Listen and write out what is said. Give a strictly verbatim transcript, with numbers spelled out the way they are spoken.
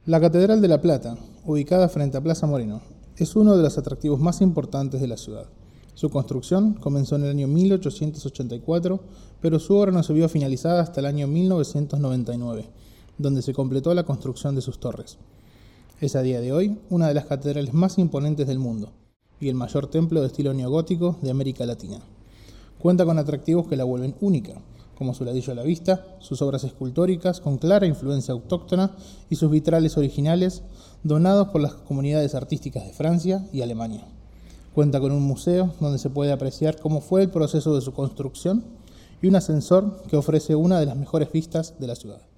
La Catedral de La Plata, ubicada frente a Plaza Moreno, es uno de los atractivos más importantes de la ciudad. Su construcción comenzó en el año mil ochocientos ochenta y cuatro, pero su obra no se vio finalizada hasta el año mil novecientos noventa y nueve, donde se completó la construcción de sus torres. Es a día de hoy una de las catedrales más imponentes del mundo y el mayor templo de estilo neogótico de América Latina. Cuenta con atractivos que la vuelven única, como su ladrillo a la vista, sus obras escultóricas con clara influencia autóctona y sus vitrales originales donados por las comunidades artísticas de Francia y Alemania. Cuenta con un museo donde se puede apreciar cómo fue el proceso de su construcción y un ascensor que ofrece una de las mejores vistas de la ciudad.